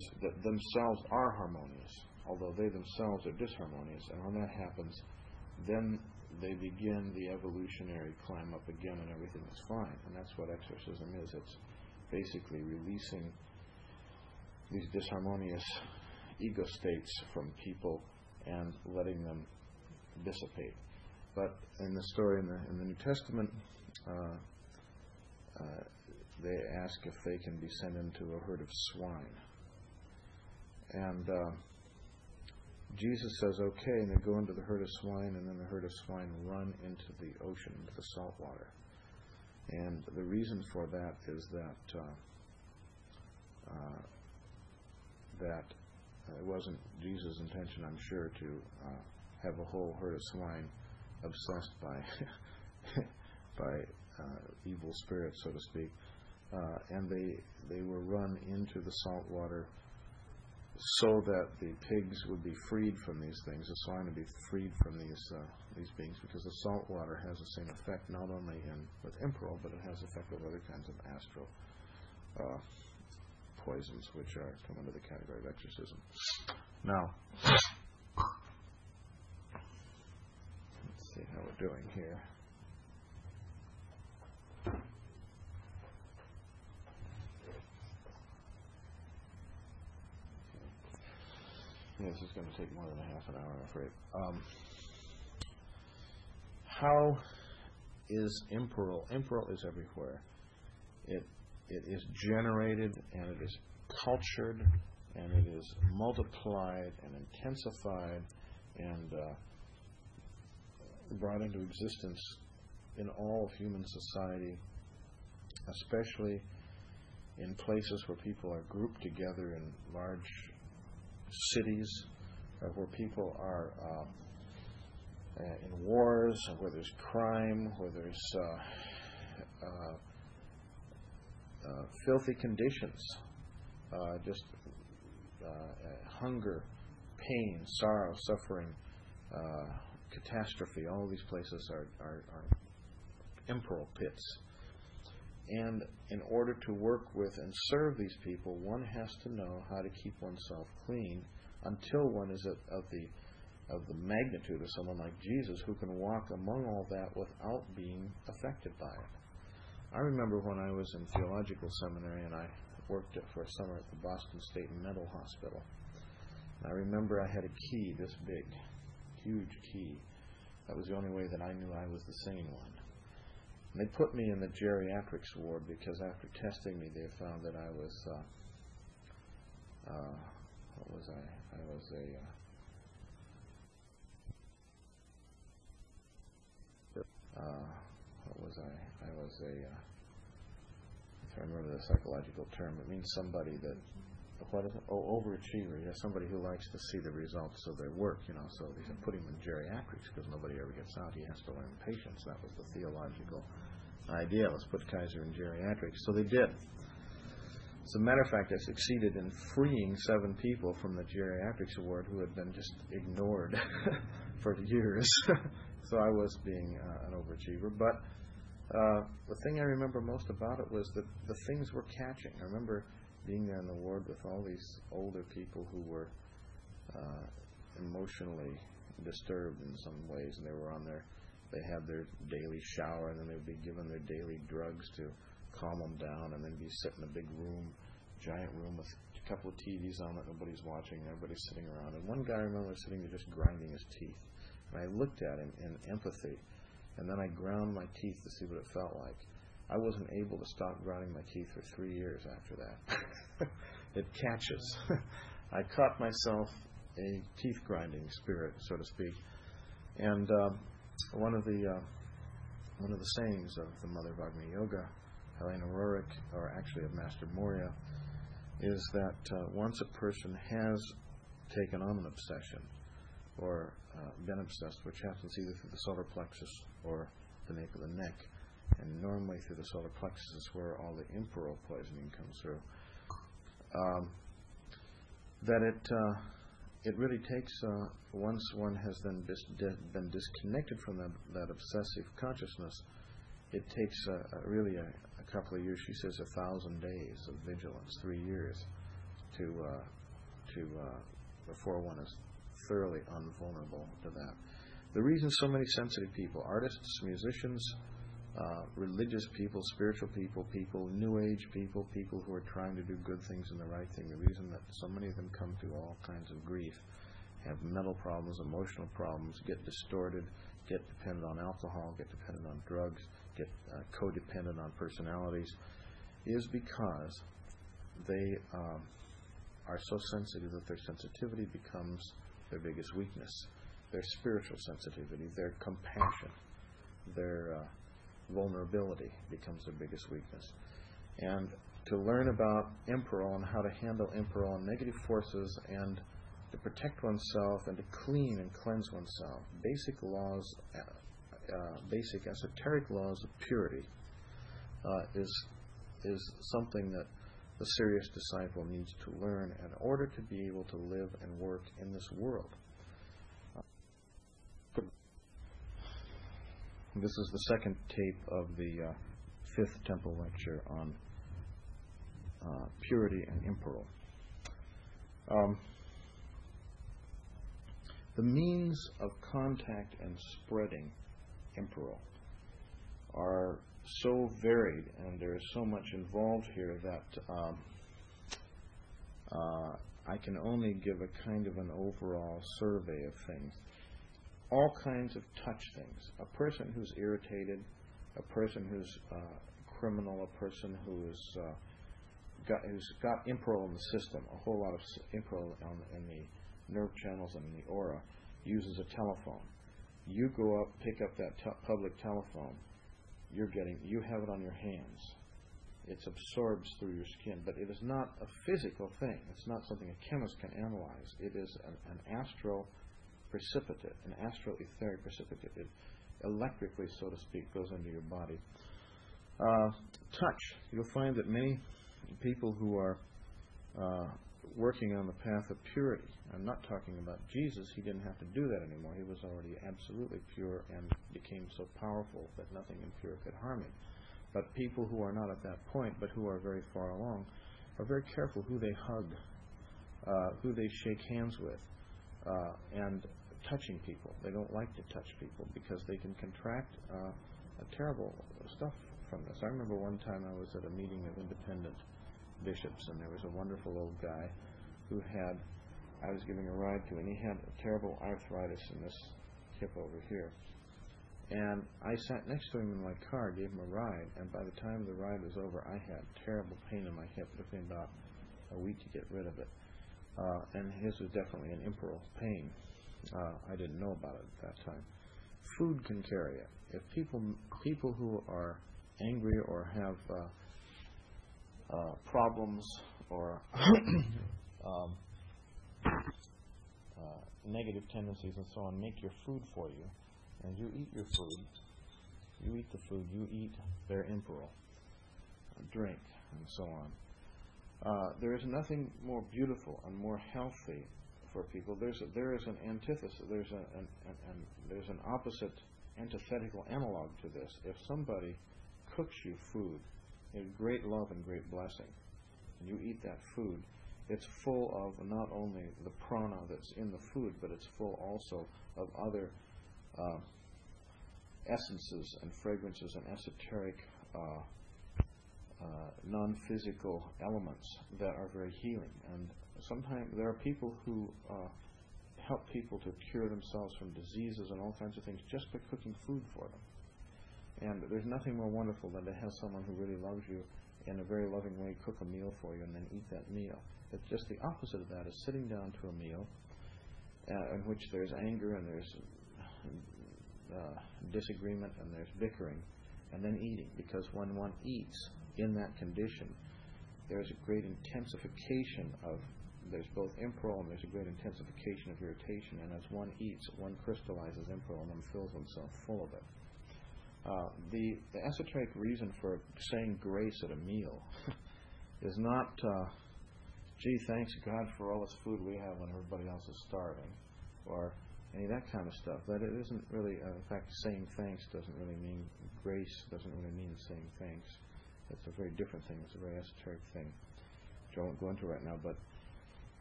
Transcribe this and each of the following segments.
that themselves are harmonious, although they themselves are disharmonious. And when that happens, then they begin the evolutionary climb up again, and everything is fine. And that's what exorcism is. It's basically releasing these disharmonious ego states from people and letting them dissipate. But in the story in the New Testament, they ask if they can be sent into a herd of swine. And Jesus says, okay, and they go into the herd of swine, and then the herd of swine run into the ocean, into the salt water. And the reason for that is that it wasn't Jesus' intention, I'm sure, to have a whole herd of swine obsessed by evil spirits, so to speak. And they were run into the salt water so that the pigs would be freed from these things, the swine would be freed from these beings, because the salt water has the same effect not only with Imperil, but it has effect with other kinds of astral poisons, which come under the category of exorcism. Now, let's see how we're doing here. Yeah, this is going to take more than a half an hour, I'm afraid. How is Imperil? Imperil is everywhere. It is generated, and it is cultured, and it is multiplied and intensified and brought into existence in all of human society, especially in places where people are grouped together in large cities, where people are in wars, where there's crime, where there's filthy conditions, just hunger, pain, sorrow, suffering, catastrophe. All these places are Imperil pits. And in order to work with and serve these people, one has to know how to keep oneself clean until one is of the magnitude of someone like Jesus, who can walk among all that without being affected by it. I remember when I was in theological seminary and I worked for a summer at the Boston State Mental Hospital. And I remember I had a key this big, huge key. That was the only way that I knew I was the sane one. And they put me in the geriatrics ward because after testing me, they found that I was, what was I? I was if I remember the psychological term, it means somebody that, what is it? Oh, overachiever. Yeah, somebody who likes to see the results of their work, So they said put him in geriatrics because nobody ever gets out. He has to learn patience. That was the theological idea. Let's put Kaiser in geriatrics. So they did. As a matter of fact, I succeeded in freeing 7 people from the geriatrics ward who had been just ignored for years. So I was being an overachiever. But the thing I remember most about it was that the things were catching. I remember being there in the ward with all these older people who were emotionally disturbed in some ways, and they had their daily shower, and then they would be given their daily drugs to calm them down, and then be sit in a big room, giant room with a couple of TVs on that nobody's watching, and everybody's sitting around. And one guy I remember sitting there just grinding his teeth, and I looked at him in empathy, and then I ground my teeth to see what it felt like. I wasn't able to stop grinding my teeth for 3 years after that. It catches. I caught myself a teeth grinding spirit, so to speak. And one of the sayings of the Mother of Agni Yoga, Helena Roerich, or actually of Master Moria, is that once a person has taken on an obsession or been obsessed, which happens either through the solar plexus or the nape of the neck, and normally through the solar plexus is where all the Imperil poisoning comes through, that it really takes, once one has then been disconnected from that obsessive consciousness, it takes really a couple of years. She says 1,000 days of vigilance, 3 years, before one is thoroughly unvulnerable to that. The reason so many sensitive people, artists, musicians, religious people, spiritual people, New Age people, people who are trying to do good things and the right thing, the reason that so many of them come to all kinds of grief, have mental problems, emotional problems, get distorted, get dependent on alcohol, get dependent on drugs, get codependent on personalities, is because they are so sensitive that their sensitivity becomes their biggest weakness. Their spiritual sensitivity, their compassion, their vulnerability becomes their biggest weakness. And to learn about Imperol and how to handle Imperol and negative forces and to protect oneself and to clean and cleanse oneself, basic laws, basic esoteric laws of purity is something that the serious disciple needs to learn in order to be able to live and work in this world. This is the second tape of the fifth temple lecture on purity and Imperol. The means of contact and spreading Imperol are so varied, and there is so much involved here that I can only give a kind of an overall survey of things. All kinds of touch things. A person who's irritated, a person who's criminal, a person who's got Imperol in the system, a whole lot of Imperol in the nerve channels and in the aura, uses a telephone. You go up, pick up that public telephone, you have it on your hands. It absorbs through your skin, but it is not a physical thing. It's not something a chemist can analyze. It is an astral precipitate, an astral etheric precipitate. It electrically, so to speak, goes into your body. Touch. You'll find that many people who are working on the path of purity, I'm not talking about Jesus, he didn't have to do that anymore. He was already absolutely pure and became so powerful that nothing impure could harm him. But people who are not at that point, but who are very far along, are very careful who they hug, who they shake hands with, and touching people. They don't like to touch people because they can contract terrible stuff from this. I remember one time I was at a meeting of independent bishops, and there was a wonderful old guy who I was giving a ride to, and he had a terrible arthritis in this hip over here. And I sat next to him in my car, gave him a ride, and by the time the ride was over, I had terrible pain in my hip. It took me about a week to get rid of it. And his was definitely an Imperol pain. I didn't know about it at that time. Food can carry it. If people who are angry or have problems or negative tendencies and so on make your food for you, and you eat your food, you eat the food, you eat their Imperol, drink, and so on. There is nothing more beautiful and more healthy for people. There is an antithesis. There's an opposite, antithetical analog to this. If somebody cooks you food in great love and great blessing, and you eat that food, it's full of not only the prana that's in the food, but it's full also of other essences and fragrances and esoteric non-physical elements that are very healing. And sometimes there are people who help people to cure themselves from diseases and all kinds of things just by cooking food for them. And there's nothing more wonderful than to have someone who really loves you in a very loving way cook a meal for you and then eat that meal. It's just the opposite of that is sitting down to a meal in which there's anger and there's disagreement and there's bickering, and then eating. Because when one eats in that condition, there's a great intensification there's both Imperol and there's a great intensification of irritation, and as one eats, one crystallizes Imperol and then fills oneself full of it. The esoteric reason for saying grace at a meal is not, gee, thanks God for all this food we have when everybody else is starving, or any of that kind of stuff. That it isn't really, in fact, saying thanks doesn't really mean, grace doesn't really mean saying thanks. It's a very different thing. It's a very esoteric thing, which I won't go into right now. But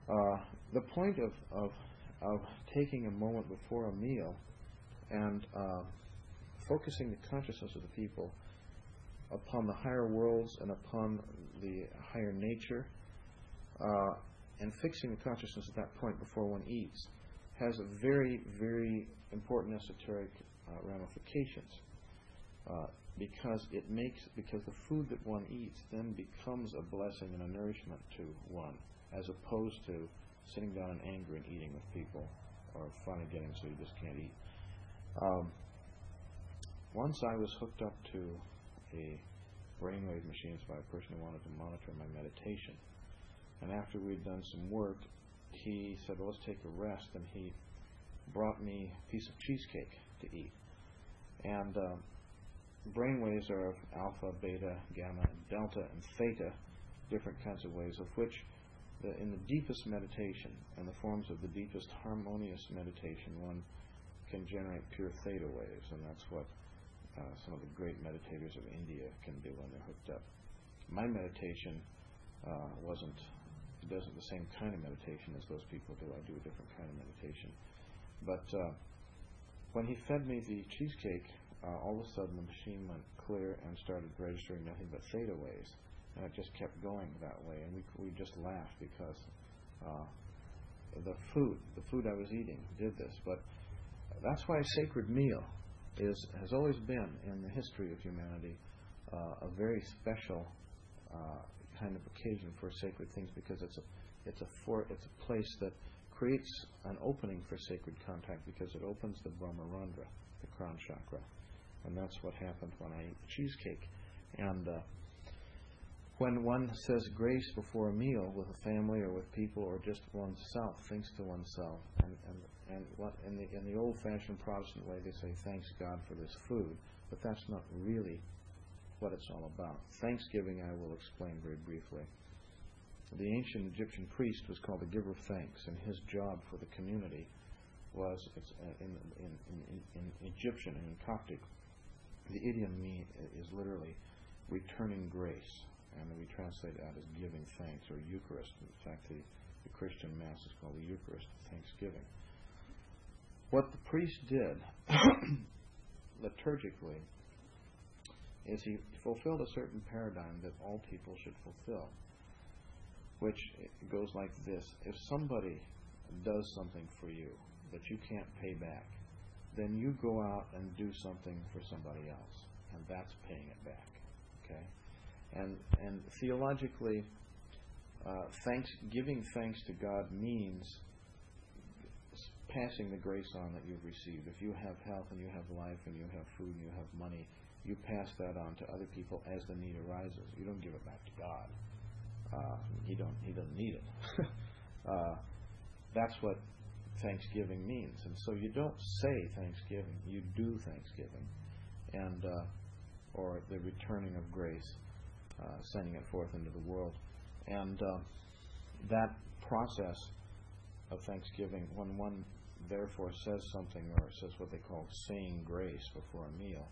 The point of taking a moment before a meal and focusing the consciousness of the people upon the higher worlds and upon the higher nature, and fixing the consciousness at that point before one eats, has a very, very important esoteric ramifications. Because the food that one eats then becomes a blessing and a nourishment to one, as opposed to sitting down in anger and eating with people, or finally getting so you just can't eat. Once I was hooked up to a brainwave machines by a person who wanted to monitor my meditation, and after we'd done some work, he said, well, let's take a rest, and he brought me a piece of cheesecake to eat. And brainwaves are of alpha, beta, gamma, and delta, and theta, different kinds of waves, of which in the deepest meditation and the forms of the deepest harmonious meditation, one can generate pure theta waves, and that's what some of the great meditators of India can do when they're hooked up. My meditation doesn't the same kind of meditation as those people do. I do a different kind of meditation. But when he fed me the cheesecake, all of a sudden the machine went clear and started registering nothing but theta waves, and it just kept going that way. And we just laughed because the food I was eating did this. But that's why a sacred meal has always been in the history of humanity a very special kind of occasion for sacred things, because it's a place that creates an opening for sacred contact, because it opens the Brahmarandra, the crown chakra. And that's what happened when I ate the cheesecake. And when one says grace before a meal with a family or with people or just oneself, thinks to oneself, and what in the old-fashioned Protestant way they say, thanks God for this food, but that's not really what it's all about. Thanksgiving I will explain very briefly. The ancient Egyptian priest was called the giver of thanks, and his job for the community was, in Egyptian and in Coptic, the idiom is literally returning grace, and we translate that as giving thanks, or Eucharist. In fact, the Christian Mass is called the Eucharist, Thanksgiving. What the priest did liturgically is he fulfilled a certain paradigm that all people should fulfill, which goes like this. If somebody does something for you that you can't pay back, then you go out and do something for somebody else, and that's paying it back. Okay? And theologically, giving thanks to God means passing the grace on that you've received. If you have health and you have life and you have food and you have money, you pass that on to other people as the need arises. You don't give it back to God. He doesn't need it. That's what Thanksgiving means. And so you don't say Thanksgiving, you do Thanksgiving, and or the returning of grace, sending it forth into the world. And that process of Thanksgiving, when one therefore says something, or says what they call saying grace before a meal,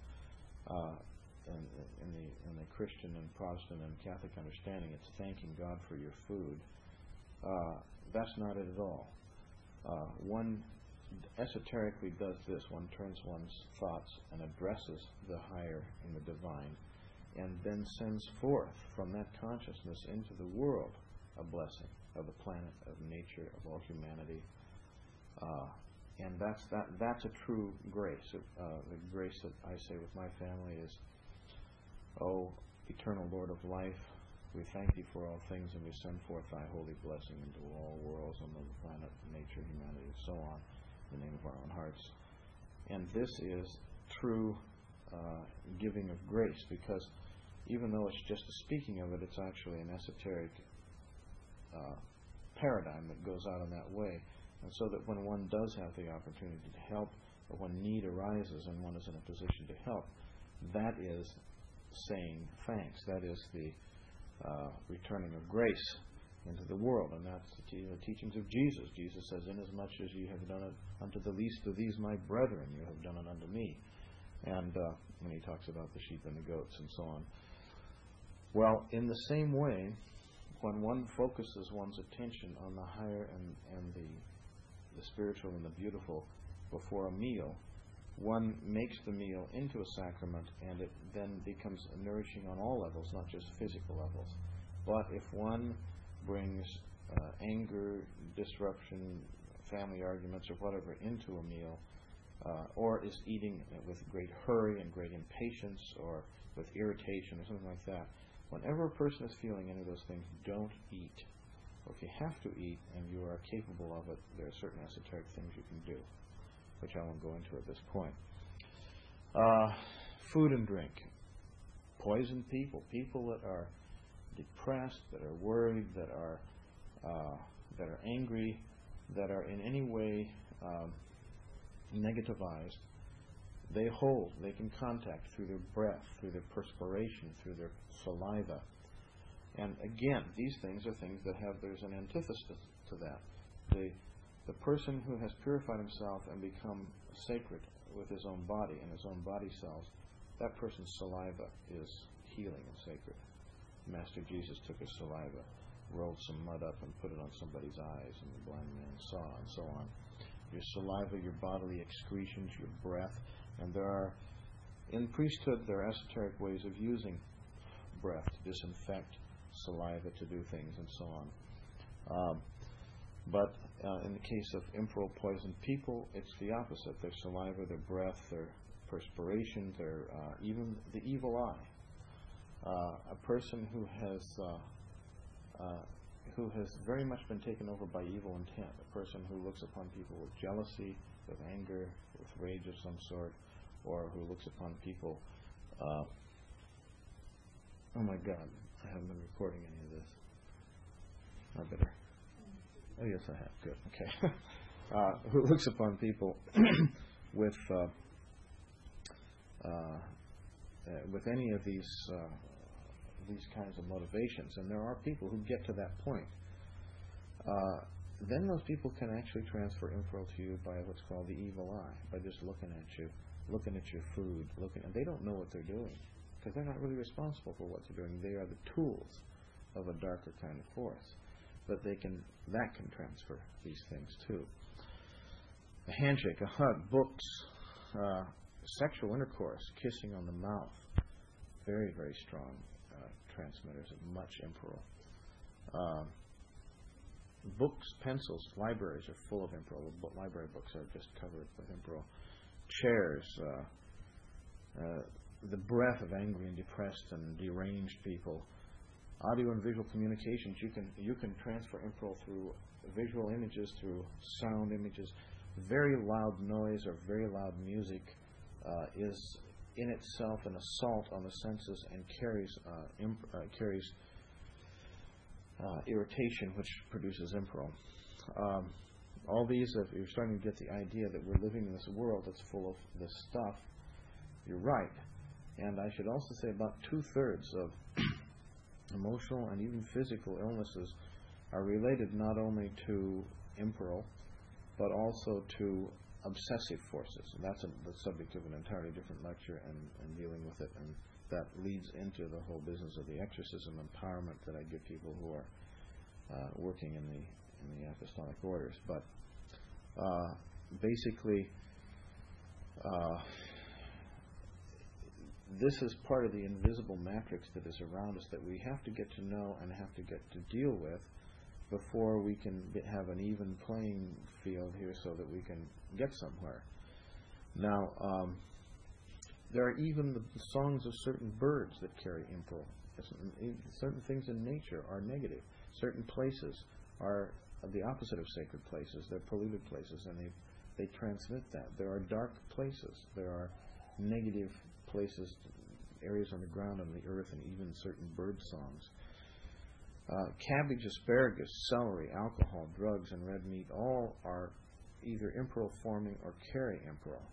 in the Christian and Protestant and Catholic understanding, it's thanking God for your food. That's not it at all. One esoterically does this. One turns one's thoughts and addresses the higher and the divine, and then sends forth from that consciousness into the world a blessing of the planet, of nature, of all humanity. And that's a true grace. The grace that I say with my family is, O eternal Lord of life, we thank Thee for all things, and we send forth Thy holy blessing into all worlds, on the planet, nature, humanity, and so on, in the name of our own hearts. And this is true giving of grace, because even though it's just a speaking of it, it's actually an esoteric paradigm that goes out in that way. And so that when one does have the opportunity to help, or when need arises and one is in a position to help, that is saying thanks. That is the returning of grace into the world. And that's the teachings of Jesus. Jesus says, inasmuch as you have done it unto the least of these my brethren, you have done it unto me. And when he talks about the sheep and the goats and so on. Well, in the same way, when one focuses one's attention on the higher and the spiritual and the beautiful before a meal, one makes the meal into a sacrament, and it then becomes nourishing on all levels, not just physical levels. But if one brings anger, disruption, family arguments, or whatever into a meal, or is eating with great hurry and great impatience, or with irritation or something like that, whenever a person is feeling any of those things, don't eat. Or if you have to eat and you are capable of it, there are certain esoteric things you can do, which I won't go into at this point. Food and drink. Poison people. People that are depressed, that are worried, that are angry, that are in any way negativized, they can contact through their breath, through their perspiration, through their saliva. And again, these things are things that there's an antithesis to that. The person who has purified himself and become sacred with his own body and his own body cells, that person's saliva is healing and sacred. Master Jesus took his saliva, rolled some mud up and put it on somebody's eyes, and the blind man saw, and so on. Your saliva, your bodily excretions, your breath, and in priesthood, there are esoteric ways of using breath to disinfect saliva, to do things, and so on. But in the case of imperial poisoned people, it's the opposite. Their saliva, their breath, their perspiration, their even the evil eye. A person who has very much been taken over by evil intent, a person who looks upon people with jealousy, with anger, with rage of some sort, or who looks upon people, oh my God, I haven't been recording any of this. I better. Oh yes, I have. Good. Okay. Who looks upon people with any of these kinds of motivations, and there are people who get to that point. Then those people can actually transfer info to you by what's called the evil eye, by just looking at you, looking at your food, and they don't know what they're doing because they're not really responsible for what they're doing. They are the tools of a darker kind of force. But that can transfer these things too. A handshake, a hug, books, sexual intercourse, kissing on the mouth, very, very strong transmitters of much imperal. Books, pencils, libraries are full of imperal. Library books are just covered with imperal. Chairs, the breath of angry and depressed and deranged people. Audio and visual communications, you can transfer imperal through visual images, through sound images. Very loud noise or very loud music is in itself an assault on the senses and carries irritation, which produces imperal. All these, if you're starting to get the idea that we're living in this world that's full of this stuff, you're right. And I should also say about 2/3 of emotional and even physical illnesses are related not only to imperal, but also to obsessive forces. And that's the subject of an entirely different lecture and dealing with it. And that leads into the whole business of the exorcism empowerment that I give people who are working in the apostolic orders. But basically, this is part of the invisible matrix that is around us that we have to get to know and have to get to deal with before we can have an even playing field here so that we can get somewhere. Now, there are even the songs of certain birds that carry imperal. Certain things in nature are negative. Certain places are the opposite of sacred places. They're polluted places, and they transmit that. There are dark places. There are negative places, areas on the ground, on the earth, and even certain bird songs. Cabbage, asparagus, celery, alcohol, drugs, and red meat all are either imperal forming or carry imperal.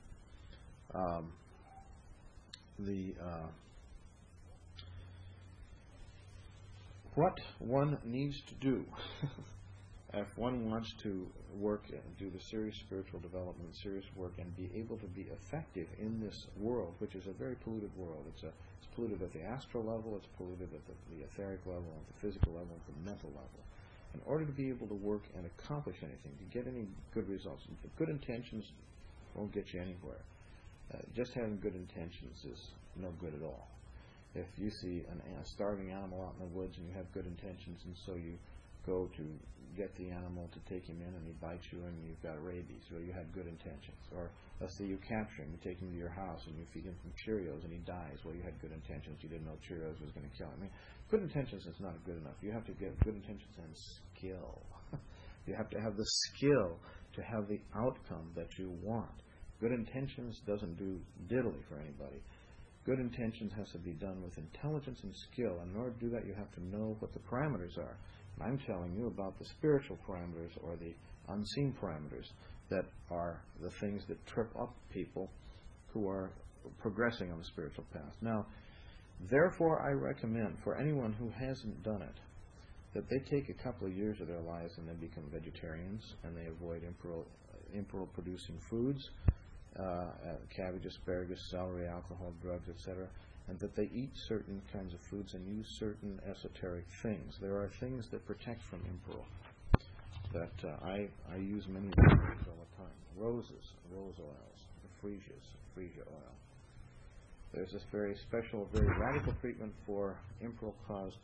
What one needs to do if one wants to work and do the serious spiritual development, serious work, and be able to be effective in this world, which is a very polluted world. It's polluted at the astral level, it's polluted at the etheric level, at the physical level, at the mental level. In order to be able to work and accomplish anything, to get any good results, good intentions won't get you anywhere. Just having good intentions is no good at all. If you see a starving animal out in the woods and you have good intentions, and so you go to get the animal to take him in and he bites you and you've got rabies, well, you had good intentions. Or let's say you capture him, you take him to your house and you feed him some Cheerios and he dies, well, you had good intentions, you didn't know Cheerios was going to kill him. I mean, good intentions is not good enough. You have to get good intentions and skill. You have to have the skill to have the outcome that you want. Good intentions doesn't do diddly for anybody. Good intentions has to be done with intelligence and skill, and in order to do that you have to know what the parameters are. And I'm telling you about the spiritual parameters, or the unseen parameters, that are the things that trip up people who are progressing on the spiritual path. Now, therefore I recommend for anyone who hasn't done it, that they take a couple of years of their lives and they become vegetarians, and they avoid imperial-producing foods, cabbage, asparagus, celery, alcohol, drugs, etc., and that they eat certain kinds of foods and use certain esoteric things. There are things that protect from imperial that I use many of these all the time. Roses, rose oils, freesia oil. There's this very special, very radical treatment for imperial-caused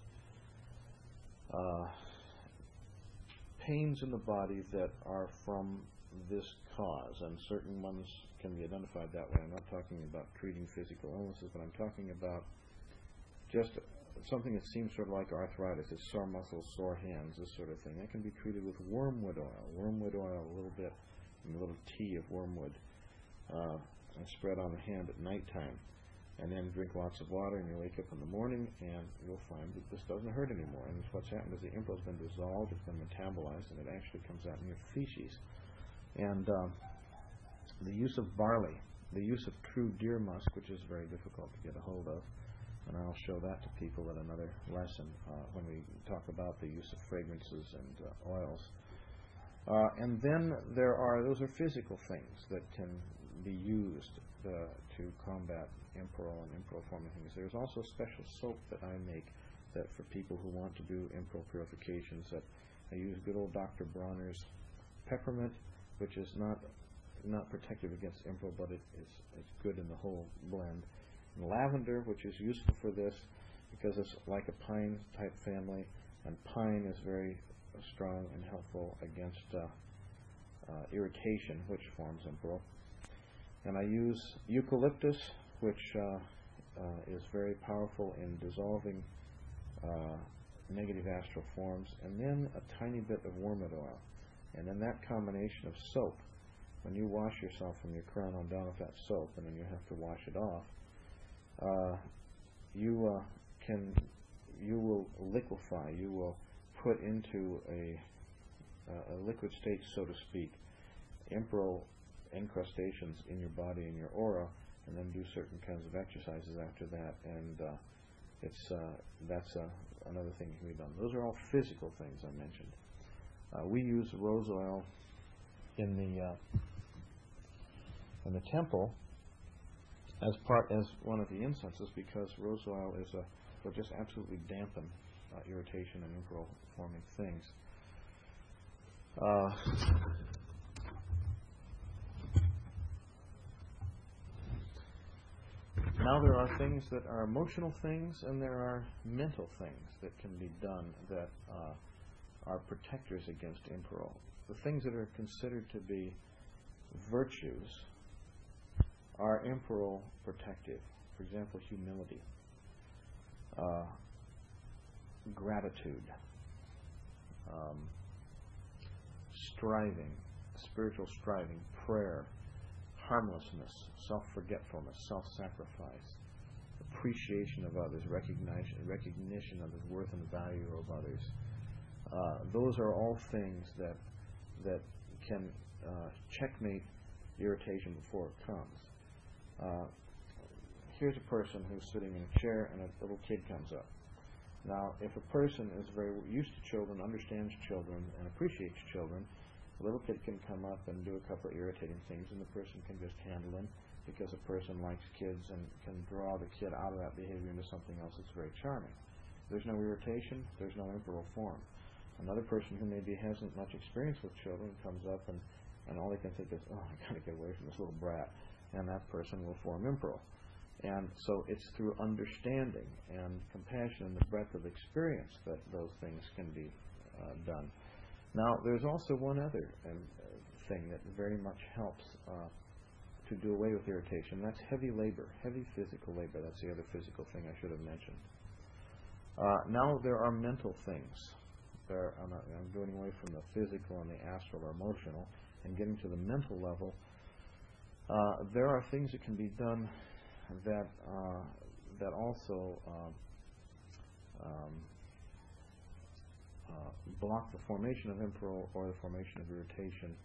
pains in the body that are from this cause, and certain ones can be identified that way. I'm not talking about treating physical illnesses, but I'm talking about just something that seems sort of like arthritis. It's sore muscles, sore hands, this sort of thing. That can be treated with wormwood oil. Wormwood oil, a little bit, and a little tea of wormwood, and spread on the hand at nighttime. And then drink lots of water, and you wake up in the morning, and you'll find that this doesn't hurt anymore. And what's happened is the imperial has been dissolved, it's been metabolized, and it actually comes out in your feces. And the use of barley, the use of true deer musk, which is very difficult to get a hold of, and I'll show that to people at another lesson when we talk about the use of fragrances and oils. And then those are physical things that can be used to combat imperial and imperial-forming things. There's also a special soap that I make that for people who want to do imperial purifications, that I use good old Dr. Bronner's peppermint, which is not protective against imperial, but it's good in the whole blend. And lavender, which is useful for this because it's like a pine type family, and pine is very strong and helpful against irritation, which forms imperial. And I use eucalyptus, which is very powerful in dissolving negative astral forms, and then a tiny bit of wormwood oil. And then that combination of soap, when you wash yourself from your crown on down with that soap, and then you have to wash it off, you will liquefy, you will put into a liquid state, so to speak, imperial incrustations in your body and your aura, and then do certain kinds of exercises after that, and that's another thing that can be done. Those are all physical things I mentioned. We use rose oil in the temple as one of the incenses, because rose oil will just absolutely dampen irritation and imperial forming things. Now there are things that are emotional things, and there are mental things that can be done that are protectors against imperial. The things that are considered to be virtues are imperial protective. For example, humility, gratitude, striving, spiritual striving, prayer, harmlessness, self-forgetfulness, self-sacrifice, appreciation of others, recognition of the worth and value of others. Those are all things that can checkmate irritation before it comes. Here's a person who's sitting in a chair, and a little kid comes up. Now, if a person is very used to children, understands children, and appreciates children, a little kid can come up and do a couple of irritating things, and the person can just handle him because a person likes kids and can draw the kid out of that behavior into something else that's very charming. There's no irritation, there's no imperal form. Another person who maybe hasn't much experience with children comes up and all they can think is, oh, I got to get away from this little brat, and that person will form imperal. And so it's through understanding and compassion and the breadth of experience that those things can be done. Now, there's also one other thing that very much helps to do away with irritation. That's heavy labor, heavy physical labor. That's the other physical thing I should have mentioned. Now there are mental things. I'm going away from the physical and the astral or emotional and getting to the mental level. There are things that can be done that also block the formation of imperal or the formation of irritation.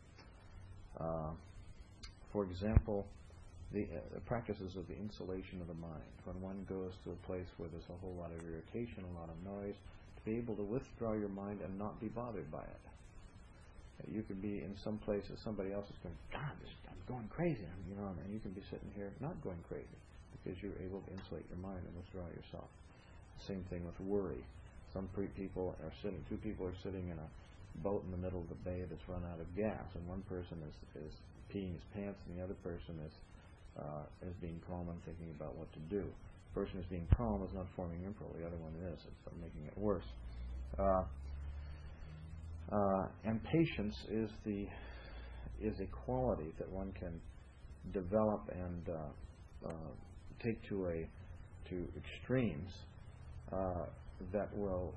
For example, the practices of the insulation of the mind. When one goes to a place where there's a whole lot of irritation, a lot of noise, to be able to withdraw your mind and not be bothered by it. You could be in some place that somebody else is going, God, I'm going crazy, and you can be sitting here not going crazy because you're able to insulate your mind and withdraw yourself. Same thing with worry. Two people are sitting in a boat in the middle of the bay that's run out of gas, and one person is peeing his pants, and the other person is being calm and thinking about what to do. The person who's being calm is not forming imperal. The other one is. It's making it worse. And patience is a quality that one can develop and take to extremes that will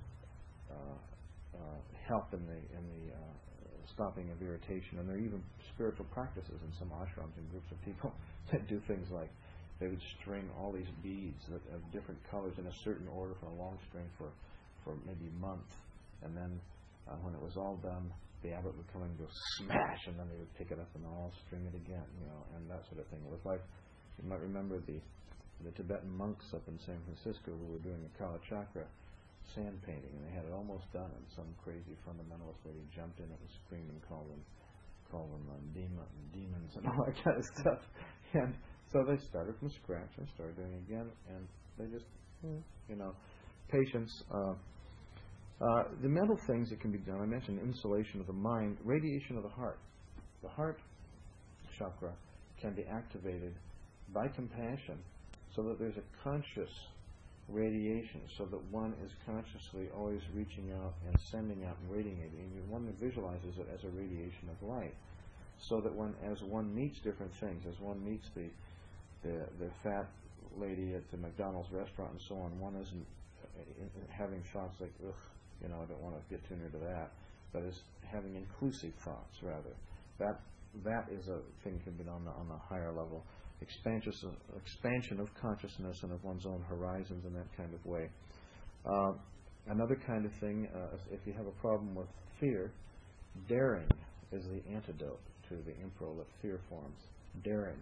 help in the stopping of irritation. And there are even spiritual practices in some ashrams and groups of people that do things like they would string all these beads of different colors in a certain order from a long string for maybe a month, and then when it was all done, the abbot would come and go smash, and then they would pick it up and all string it again, and that sort of thing. It was like, you might remember the Tibetan monks up in San Francisco who were doing the Kala Chakra sand painting, and they had it almost done, and some crazy fundamentalist lady jumped in and screamed and called them demons and all that kind of stuff. And so they started from scratch and started doing it again, and they just, patience. The mental things that can be done, I mentioned insulation of the mind, radiation of the heart. The heart chakra can be activated by compassion so that there's a conscious radiation, so that one is consciously always reaching out and sending out and radiating. One visualizes it as a radiation of light, so that as one meets different things, as one meets the fat lady at the McDonald's restaurant and so on, one isn't having thoughts like, ugh, I don't want to get too near to that, but is having inclusive thoughts rather. That is a thing that can be done on the higher level. Expansion of consciousness and of one's own horizons in that kind of way. Another kind of thing, if you have a problem with fear, daring is the antidote to the imperal that fear forms. Daring.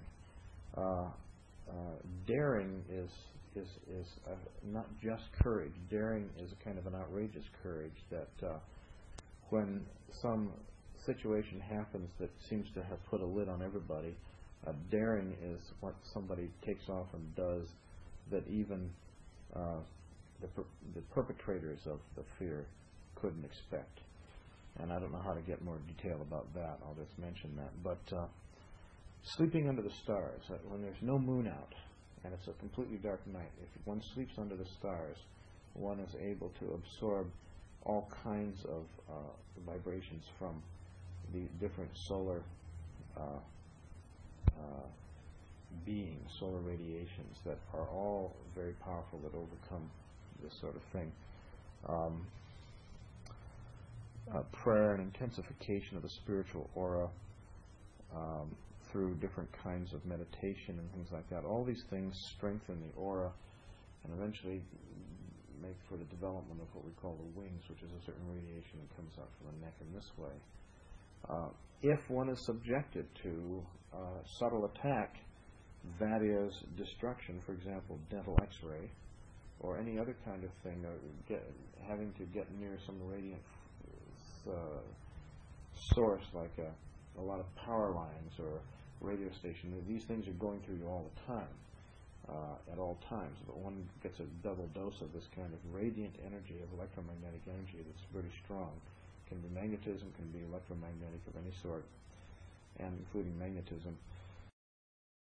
Daring is not just courage. Daring is a kind of an outrageous courage that when some situation happens that seems to have put a lid on everybody, daring is what somebody takes off and does that even the perpetrators of the fear couldn't expect. And I don't know how to get more detail about that. I'll just mention that. But sleeping under the stars, when there's no moon out and it's a completely dark night, if one sleeps under the stars, one is able to absorb all kinds of vibrations from the different solar beings, solar radiations that are all very powerful, that overcome this sort of thing. Prayer and intensification of the spiritual aura through different kinds of meditation and things like that. All these things strengthen the aura and eventually make for the development of what we call the wings, which is a certain radiation that comes out from the neck in this way. If one is subjected to subtle attack, that is destruction, for example, dental x-ray, or any other kind of thing, or having to get near some radiant source like a lot of power lines or radio station. These things are going through you all the time, at all times. But one gets a double dose of this kind of radiant energy, of electromagnetic energy that's very strong. Can be magnetism, can be electromagnetic of any sort, and including magnetism.